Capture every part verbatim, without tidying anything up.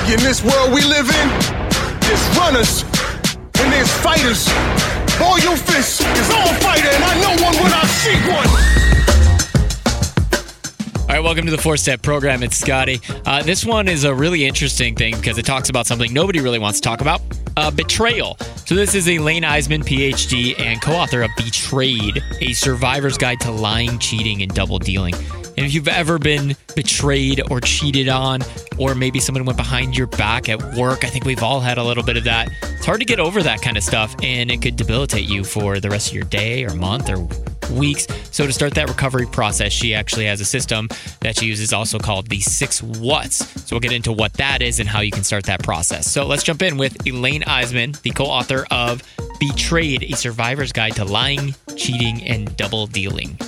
In this world we live in, there's runners and there's fighters. All your fists is all fighter, and I know one when I see one. All right, welcome to the four-step program. It's Scotty. Uh, this one is a really interesting thing because it talks about something nobody really wants to talk about, uh, betrayal. So this is Elaine Eisman, P H D, and co-author of Betrayed, a survivor's guide to lying, cheating, and double dealing. And if you've ever been betrayed or cheated on, or maybe someone went behind your back at work, I think we've all had a little bit of that. It's hard to get over that kind of stuff, and it could debilitate you for the rest of your day or month or weeks. So to start that recovery process, she actually has a system that she uses also called the six whats. So we'll get into what that is and how you can start that process. So let's jump in with Elaine Eisman, the co-author of Betrayed, a survivor's guide to lying, cheating, and double dealing.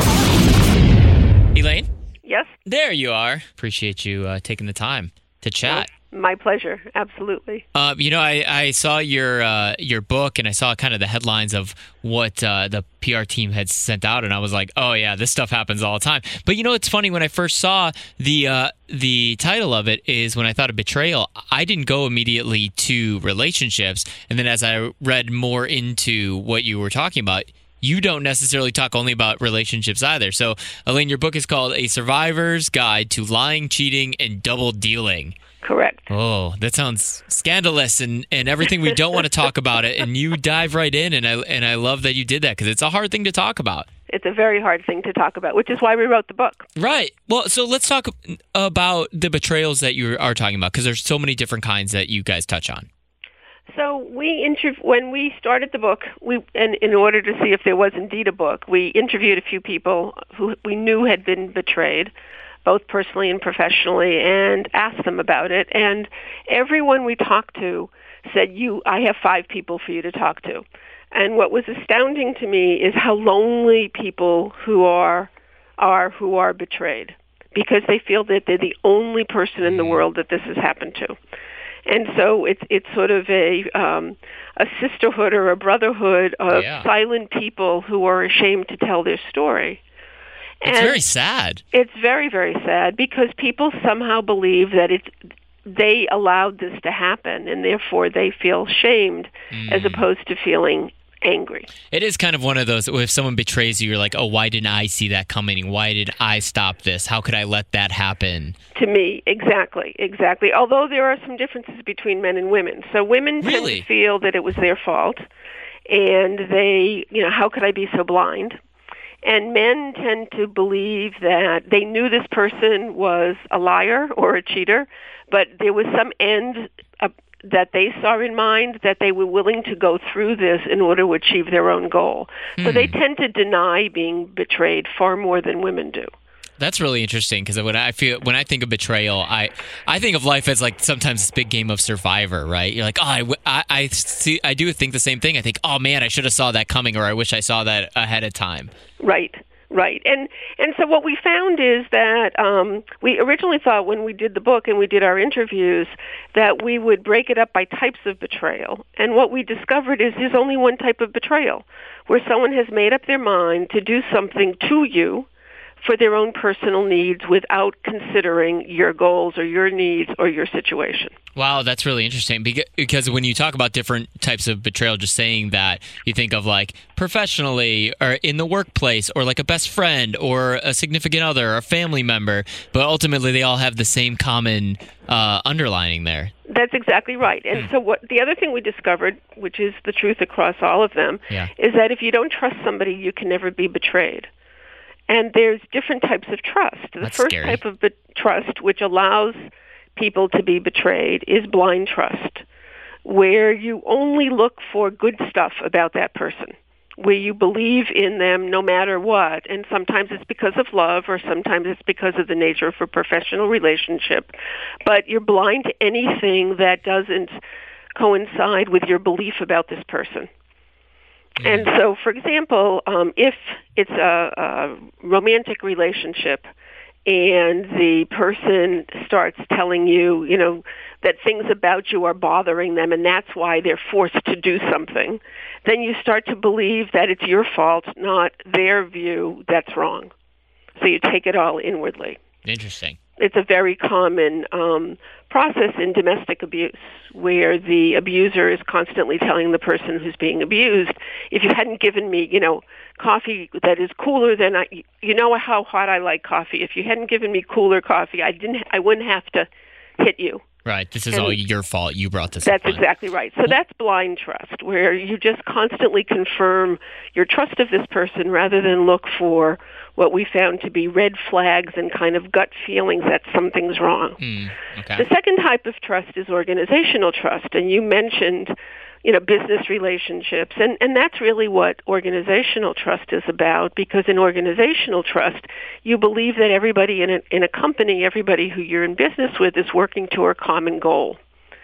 Elaine? Yes? There you are. Appreciate you uh, taking the time to chat. Well, my pleasure. Absolutely. Uh, you know, I, I saw your uh, your book, and I saw kind of the headlines of what uh, the P R team had sent out, and I was like, oh, yeah, this stuff happens all the time. But, you know, it's funny. When I first saw the uh, the title of it is when I thought of betrayal, I didn't go immediately to relationships. And then as I read more into what you were talking about, you don't necessarily talk only about relationships either. So, Elaine, your book is called A Survivor's Guide to Lying, Cheating, and Double Dealing. Correct. Oh, that sounds scandalous and, and everything we don't want to talk about it. And you dive right in, and I and I love that you did that because it's a hard thing to talk about. It's a very hard thing to talk about, which is why we wrote the book. Right. Well, so let's talk about the betrayals that you are talking about, because there's so many different kinds that you guys touch on. So we interv- when we started the book, we and in order to see if there was indeed a book, we interviewed a few people who we knew had been betrayed, both personally and professionally, and asked them about it. And everyone we talked to said, "You, I have five people for you to talk to." And what was astounding to me is how lonely people who are are who are betrayed, because they feel that they're the only person in the world that this has happened to. And so it's it's sort of a um, a sisterhood or a brotherhood of yeah. silent people who are ashamed to tell their story. It's and very sad. It's very, very sad because people somehow believe that it's they allowed this to happen, and therefore they feel shamed mm. as opposed to feeling angry. It is kind of one of those, if someone betrays you, you're like, oh, why didn't I see that coming? Why did I stop this? How could I let that happen? To me, exactly, exactly. Although there are some differences between men and women. So women really? tend to feel that it was their fault, and they, you know, how could I be so blind? And men tend to believe that they knew this person was a liar or a cheater, but there was some end uh, that they saw in mind that they were willing to go through this in order to achieve their own goal. Hmm. So they tend to deny being betrayed far more than women do. That's really interesting because when I feel when I think of betrayal, I I think of life as like sometimes this big game of Survivor, right? You're like, oh, I, I, I see, I do think the same thing. I think, oh man, I should have saw that coming, or I wish I saw that ahead of time. Right. Right. And and so what we found is that um, we originally thought when we did the book and we did our interviews that we would break it up by types of betrayal. And what we discovered is there's only one type of betrayal, where someone has made up their mind to do something to you for their own personal needs without considering your goals or your needs or your situation. Wow, that's really interesting because when you talk about different types of betrayal, just saying that, you think of like professionally or in the workplace or like a best friend or a significant other or a family member, but ultimately they all have the same common uh, underlining there. That's exactly right. And hmm. so what the other thing we discovered, which is the truth across all of them, yeah. is that if you don't trust somebody, you can never be betrayed. And there's different types of trust. The That's first scary. type of be- trust, which allows people to be betrayed, is blind trust, where you only look for good stuff about that person, where you believe in them no matter what. And sometimes it's because of love, or sometimes it's because of the nature of a professional relationship. But you're blind to anything that doesn't coincide with your belief about this person. And so, for example, um, if it's a, a romantic relationship and the person starts telling you, you know, that things about you are bothering them and that's why they're forced to do something, then you start to believe that it's your fault, not their view, that's wrong. So you take it all inwardly. Interesting. it's a very common um, process in domestic abuse, where the abuser is constantly telling the person who's being abused, if you hadn't given me, you know, coffee that is cooler than I, you know how hot I like coffee. If you hadn't given me cooler coffee, I didn't, I wouldn't have to hit you. Right. This is And all your fault. You brought this That's upon. exactly right. So that's blind trust, where you just constantly confirm your trust of this person rather than look for what we found to be red flags and kind of gut feelings that something's wrong. Mm, okay. The second type of trust is organizational trust, and you mentioned, you know, business relationships, and, and that's really what organizational trust is about, because in organizational trust, you believe that everybody in a, in a company, everybody who you're in business with is working to a common goal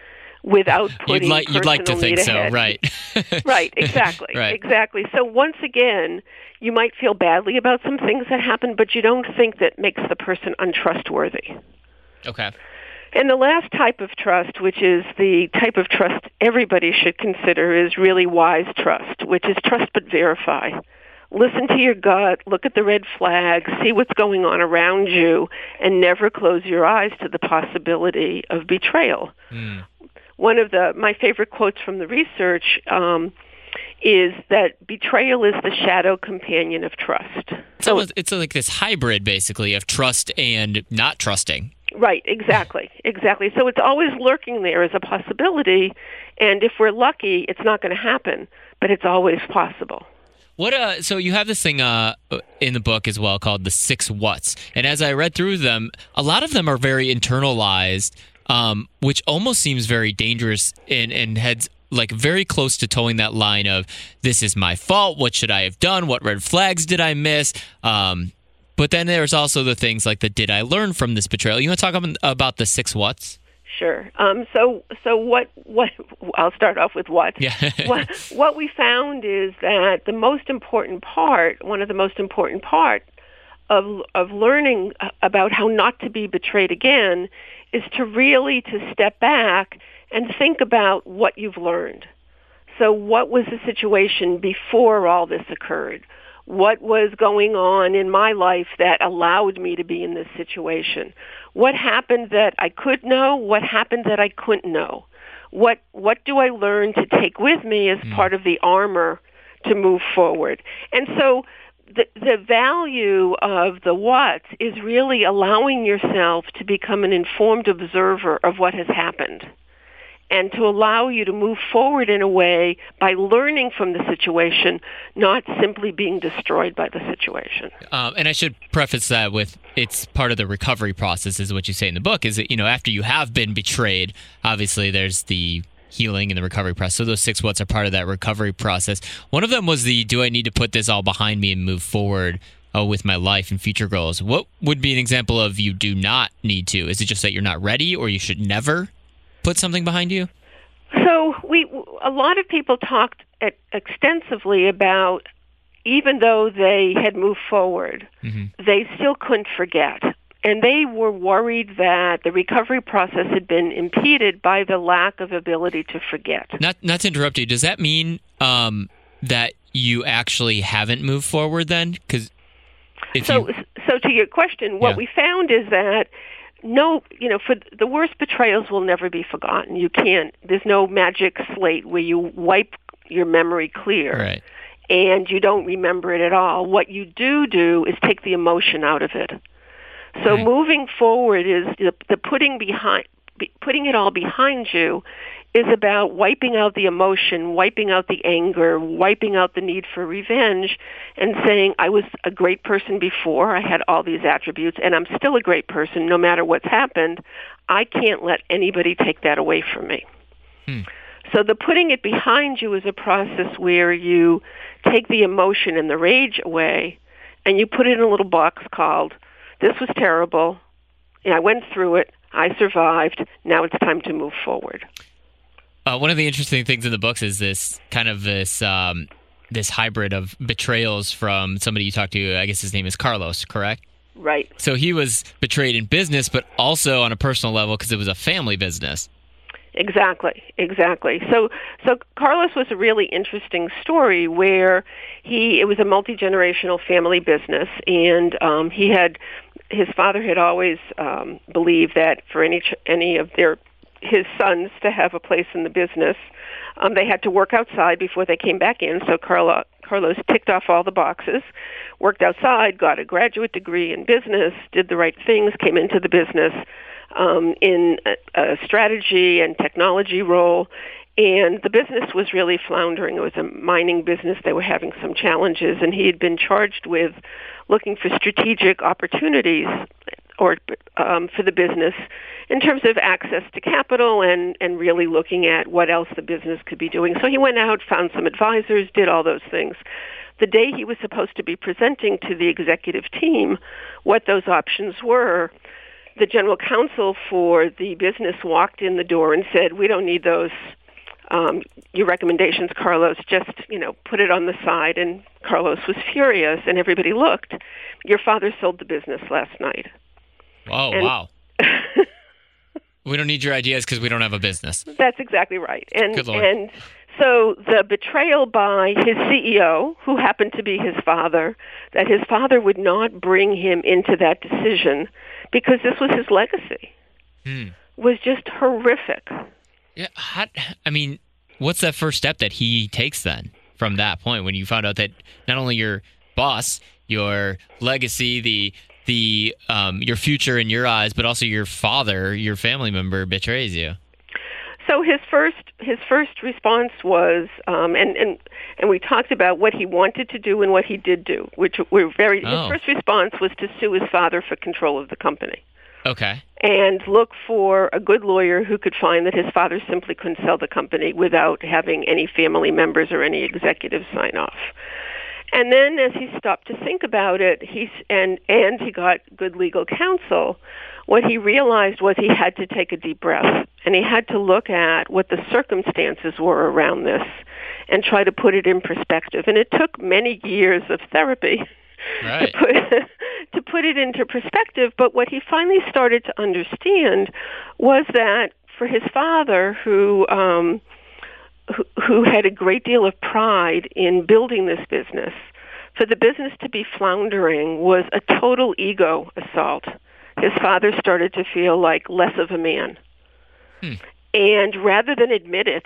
without putting you'd like, you'd like to think so, ahead. right. Right, exactly, right. exactly. So once again, you might feel badly about some things that happen, but you don't think that makes the person untrustworthy. Okay. And the last type of trust, which is the type of trust everybody should consider, is really wise trust, which is trust but verify. Listen to your gut, look at the red flags, see what's going on around you, and never close your eyes to the possibility of betrayal. Mm. One of the my favorite quotes from the research um, is that betrayal is the shadow companion of trust. So it's, it's like this hybrid, basically, of trust and not trusting. Right, exactly, exactly. So it's always lurking there as a possibility, and if we're lucky, it's not going to happen, but it's always possible. What uh? So you have this thing uh in the book as well called the six whats, and as I read through them, a lot of them are very internalized, um, which almost seems very dangerous and and heads like very close to towing that line of this is my fault. What should I have done? What red flags did I miss? Um. But then there's also the things like the did I learn from this betrayal? You want to talk about the six whats? Sure. Um, so, so what? What? I'll start off with what. Yeah. what. What we found is that the most important part, one of the most important part of of learning about how not to be betrayed again, is to really to step back and think about what you've learned. So, what was the situation before all this occurred? What was going on in my life that allowed me to be in this situation? What happened that I could know? What happened that I couldn't know? What what do I learn to take with me as mm. part of the armor to move forward? And so the the value of the what is really allowing yourself to become an informed observer of what has happened, and to allow you to move forward in a way by learning from the situation, not simply being destroyed by the situation. Um, and I should preface that with it's part of the recovery process, is what you say in the book, is that, you know, after you have been betrayed, obviously there's the healing and the recovery process. So those six whats are part of that recovery process. One of them was the, do I need to put this all behind me and move forward uh, with my life and future goals? What would be an example of you do not need to? Is it just that you're not ready, or you should never put something behind you? So we, a lot of people talked extensively about, even though they had moved forward, mm-hmm. they still couldn't forget. And they were worried that the recovery process had been impeded by the lack of ability to forget. Not not to interrupt you, does that mean um, that you actually haven't moved forward then? 'Cause if so, you... so to your question, what yeah. we found is that no, you know, for the worst betrayals will never be forgotten. You can't, there's no magic slate where you wipe your memory clear. Right. And you don't remember it at all. What you do do is take the emotion out of it. So right. moving forward is the, the putting behind, be, putting it all behind you is about wiping out the emotion, wiping out the anger, wiping out the need for revenge, and saying, I was a great person before, I had all these attributes, and I'm still a great person no matter what's happened. I can't let anybody take that away from me. Hmm. So the putting it behind you is a process where you take the emotion and the rage away, and you put it in a little box called, this was terrible, I went through it, I survived, now it's time to move forward. Uh, one of the interesting things in the books is this kind of this um, this hybrid of betrayals from somebody you talked to. I guess his name is Carlos, correct? Right. So he was betrayed in business, but also on a personal level because it was a family business. Exactly, exactly. So, so Carlos was a really interesting story where he it was a multi-generational family business, and um, he had his father had always um, believed that for any ch- any of their his sons to have a place in the business, um, they had to work outside before they came back in. So Carlo, Carlos ticked off all the boxes, worked outside, got a graduate degree in business, did the right things, came into the business um, in a, a strategy and technology role. And the business was really floundering. It was a mining business. They were having some challenges, and he had been charged with looking for strategic opportunities or um, for the business in terms of access to capital and, and really looking at what else the business could be doing. So he went out, found some advisors, did all those things. The day he was supposed to be presenting to the executive team what those options were, the general counsel for the business walked in the door and said, "We don't need those. Um, your recommendations, Carlos, just, you know, put it on the side." And Carlos was furious, and everybody looked. "Your father sold the business last night." Oh, and wow. We don't need your ideas because we don't have a business. That's exactly right. And, Good Lord. and so the betrayal by his C E O, who happened to be his father, that his father would not bring him into that decision because this was his legacy, hmm. was just horrific. Yeah, how, I mean, what's that first step that he takes then from that point when you found out that not only your boss, your legacy, the the um, your future in your eyes, but also your father, your family member betrays you? So his first his first response was, um, and, and and we talked about what he wanted to do and what he did do, which were very. Oh. His first response was to sue his father for control of the company. Okay. And look for a good lawyer who could find that his father simply couldn't sell the company without having any family members or any executives sign off. And then as he stopped to think about it, he's, and, and he got good legal counsel, what he realized was he had to take a deep breath, and he had to look at what the circumstances were around this and try to put it in perspective. And it took many years of therapy Right. to put, to put it into perspective. But what he finally started to understand was that for his father, who um, who, who had a great deal of pride in building this business, for the business to be floundering was a total ego assault. His father started to feel like less of a man. Hmm. And rather than admit it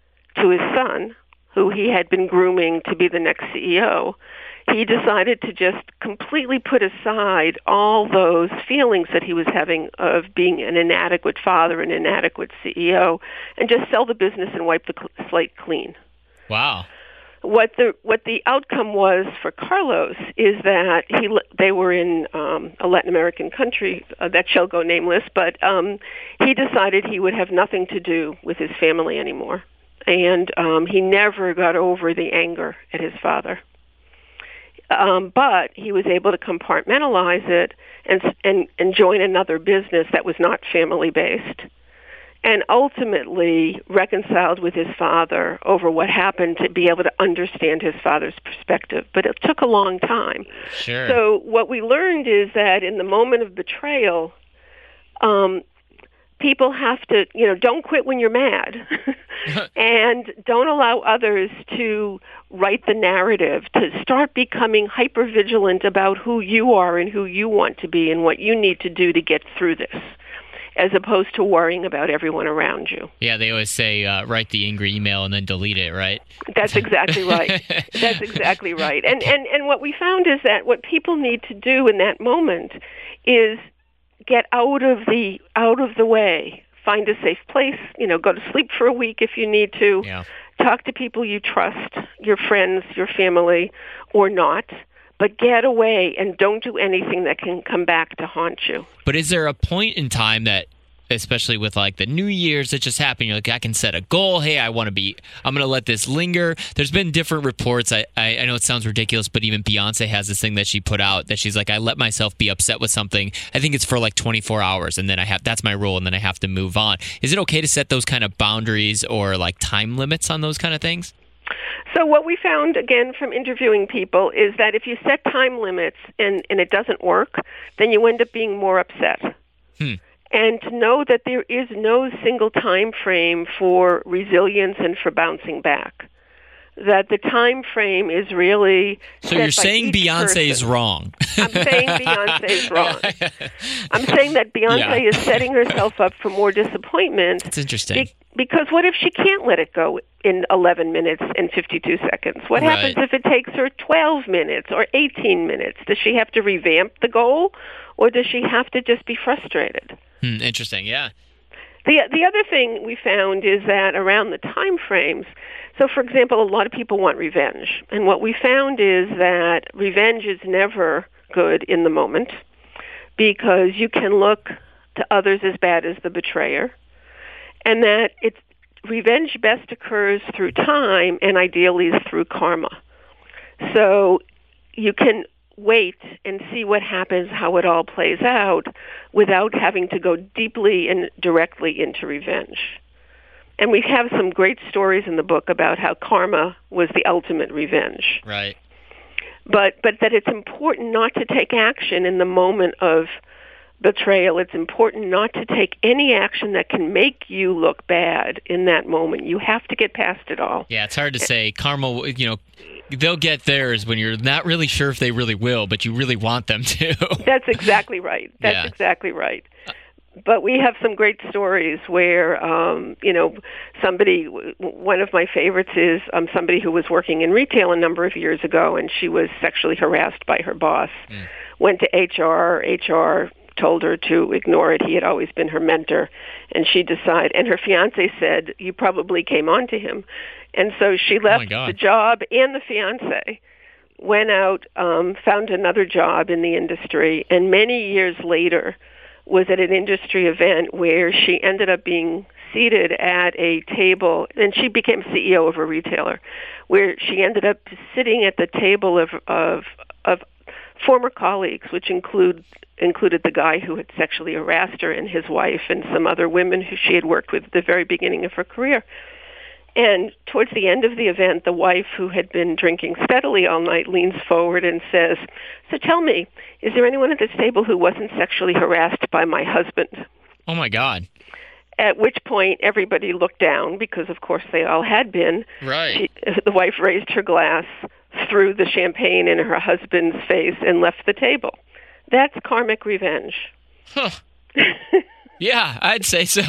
to his son, who he had been grooming to be the next C E O, he decided to just completely put aside all those feelings that he was having of being an inadequate father, an inadequate C E O, and just sell the business and wipe the slate clean. Wow. What the what the outcome was for Carlos is that he they were in um, a Latin American country uh, that shall go nameless, but um, he decided he would have nothing to do with his family anymore, and um, he never got over the anger at his father. Um, but he was able to compartmentalize it and, and and join another business that was not family based, and ultimately reconciled with his father over what happened to be able to understand his father's perspective. But it took a long time. Sure. So what we learned is that in the moment of betrayal, um, people have to, you know, don't quit when you're mad, and don't allow others to write the narrative, to start becoming hyper-vigilant about who you are and who you want to be and what you need to do to get through this, as opposed to worrying about everyone around you. Yeah, they always say uh, write the angry email and then delete it, right? That's exactly right. That's exactly right. And, and, and what we found is that what people need to do in that moment is get out of the out of the way, find a safe place, you know, go to sleep for a week if you need to, yeah. Talk to people you trust, your friends, your family, or not, but get away and don't do anything that can come back to haunt you. But is there a point in time that, especially with like the New Year's that just happened, you're like, I can set a goal. Hey, I want to be, I'm going to let this linger. There's been different reports. I, I, I know it sounds ridiculous, but even Beyonce has this thing that she put out that she's like, I let myself be upset with something. I think it's for like twenty-four hours. And then I have, that's my rule. And then I have to move on. Is it okay to set those kind of boundaries or like time limits on those kind of things? So what we found, again, from interviewing people is that if you set time limits and, and it doesn't work, then you end up being more upset. Hmm. And to know that there is no single time frame for resilience and for bouncing back. that the time frame is really So you're saying Beyonce is person. wrong. I'm saying Beyonce is wrong. I'm saying that Beyonce Yeah. is setting herself up for more disappointment. That's interesting. Be- because what if she can't let it go in eleven minutes and fifty-two seconds? What Right. happens if it takes her twelve minutes or eighteen minutes? Does she have to revamp the goal, or does she have to just be frustrated? Hmm, interesting, yeah. The the other thing we found is that around the time frames, so for example, a lot of people want revenge. And what we found is that revenge is never good in the moment because you can look to others as bad as the betrayer. And that it's revenge best occurs through time and ideally through karma. So you can wait and see what happens, how it all plays out, without having to go deeply and directly into revenge. And we have some great stories in the book about how karma was the ultimate revenge. Right. But but that it's important not to take action in the moment of betrayal. It's important not to take any action that can make you look bad in that moment. You have to get past it all. Yeah, it's hard to say. Karma, you know, they'll get theirs when you're not really sure if they really will, but you really want them to. That's exactly right. That's Yeah. exactly right. But we have some great stories where, um, you know, somebody, one of my favorites is um, somebody who was working in retail a number of years ago, and she was sexually harassed by her boss. Mm. Went to H R. H R told her to ignore it. He had always been her mentor. And she decided, and her fiance said, you probably came on to him. And so she left oh the job and the fiance, went out, um, found another job in the industry, and many years later was at an industry event where she ended up being seated at a table, and she became C E O of a retailer, where she ended up sitting at the table of of, of former colleagues, which include included the guy who had sexually harassed her and his wife and some other women who she had worked with at the very beginning of her career. And towards the end of the event, the wife, who had been drinking steadily all night, leans forward and says, so tell me, is there anyone at this table who wasn't sexually harassed by my husband? Oh, my God. At which point, everybody looked down, because, of course, they all had been. Right. She, the wife raised her glass, threw the champagne in her husband's face, and left the table. That's karmic revenge. Huh. Yeah, I'd say so.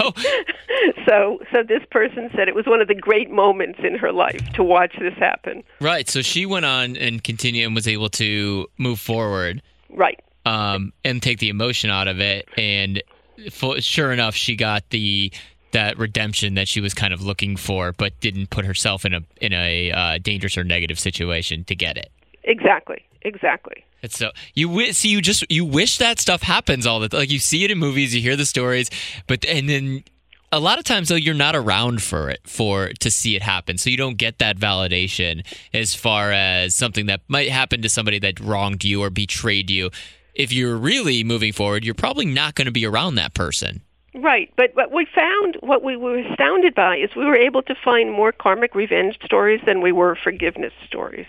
So so this person said it was one of the great moments in her life to watch this happen. Right, so she went on and continued and was able to move forward. Right. Um, and take the emotion out of it, and for, sure enough, she got the that redemption that she was kind of looking for, but didn't put herself in a in a uh, dangerous or negative situation to get it. Exactly, exactly. It's so you w- see you just you wish that stuff happens all the time. Like you see it in movies, you hear the stories, but and then a lot of times though you're not around for it for to see it happen, so you don't get that validation as far as something that might happen to somebody that wronged you or betrayed you. If you're really moving forward, you're probably not going to be around that person. Right, but what we found, what we were astounded by, is we were able to find more karmic revenge stories than we were forgiveness stories.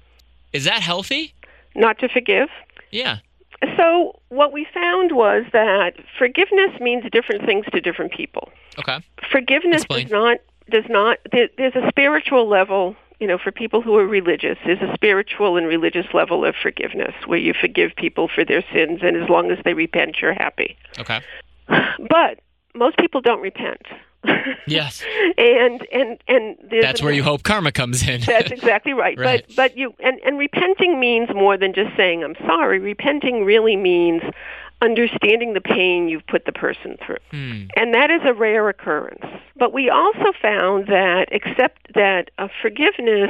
Is that healthy? Not to forgive? Yeah. So what we found was that forgiveness means different things to different people. Okay. Forgiveness Explain. does not, does not, there, there's a spiritual level, you know, for people who are religious, there's a spiritual and religious level of forgiveness where you forgive people for their sins, and as long as they repent, you're happy. Okay. But most people don't repent. Yes. and and and there's that's where you hope karma comes in. That's exactly right. Right. But but you and, and repenting means more than just saying I'm sorry. Repenting really means understanding the pain you've put the person through. Hmm. And that is a rare occurrence. But we also found that except that uh, forgiveness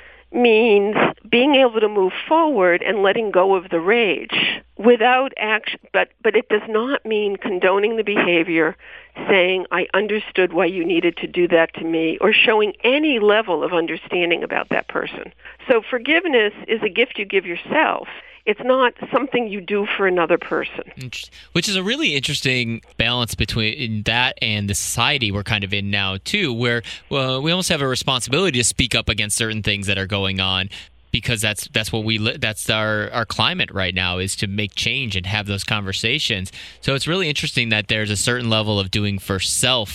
means being able to move forward and letting go of the rage without action, but but it does not mean condoning the behavior, saying I understood why you needed to do that to me, or showing any level of understanding about that person. So forgiveness is a gift you give yourself. It's not something you do for another person. Which is a really interesting balance between that and the society we're kind of in now, too, where well, we almost have a responsibility to speak up against certain things that are going on, because that's that's what we li- that's our, our climate right now, is to make change and have those conversations. So it's really interesting that there's a certain level of doing for self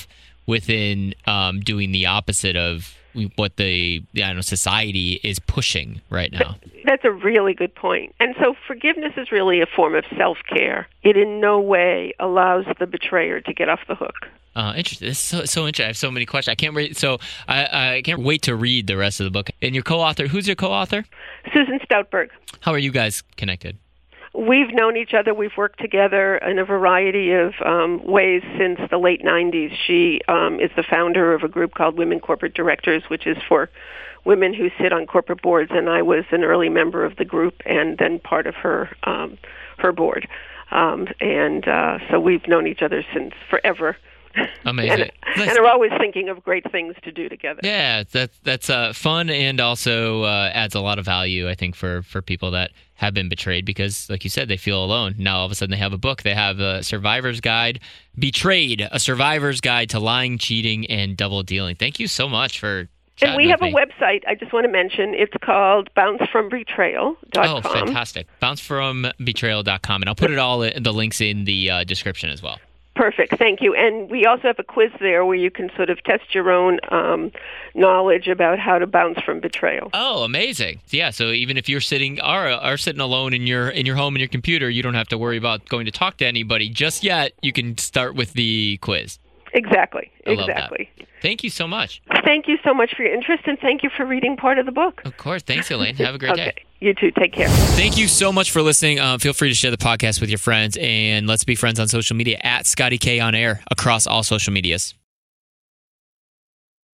within um, doing the opposite of what the I don't know, society is pushing right now. That's a really good point. And so forgiveness is really a form of self-care. It in no way allows the betrayer to get off the hook. Uh, interesting. This is so, so interesting. I have so many questions. I can't wait. So I, I can't wait to read the rest of the book. And your co-author, who's your co-author? Susan Stoutberg. How are you guys connected? We've known each other. We've worked together in a variety of um, ways since the late nineties. She um, is the founder of a group called Women Corporate Directors, which is for women who sit on corporate boards, and I was an early member of the group and then part of her um, her board. Um, and uh, so we've known each other since forever. Amazing. and, and are always thinking of great things to do together. Yeah, that, that's uh, fun and also uh, adds a lot of value, I think, for, for people that have been betrayed because, like you said, they feel alone. Now, all of a sudden, they have a book. They have a Survivor's Guide, Betrayed, a Survivor's Guide to Lying, Cheating, and Double Dealing. Thank you so much for chatting And we have with a me. website I just want to mention. It's called bounce from betrayal dot com. Oh, fantastic. bounce from betrayal dot com. And I'll put it all in, the links in the uh, description as well. Perfect. Thank you. And we also have a quiz there where you can sort of test your own um, knowledge about how to bounce from betrayal. Oh, amazing. Yeah, so even if you're sitting are, are sitting alone in your in your home in your computer, you don't have to worry about going to talk to anybody just yet. You can start with the quiz. Exactly. I love exactly. that. Thank you so much. Thank you so much for your interest, and thank you for reading part of the book. Of course. Thanks, Elaine. Have a great okay. day. You too. Take care. Thank you so much for listening. Um, feel free to share the podcast with your friends, and let's be friends on social media at Scotty K on Air across all social medias.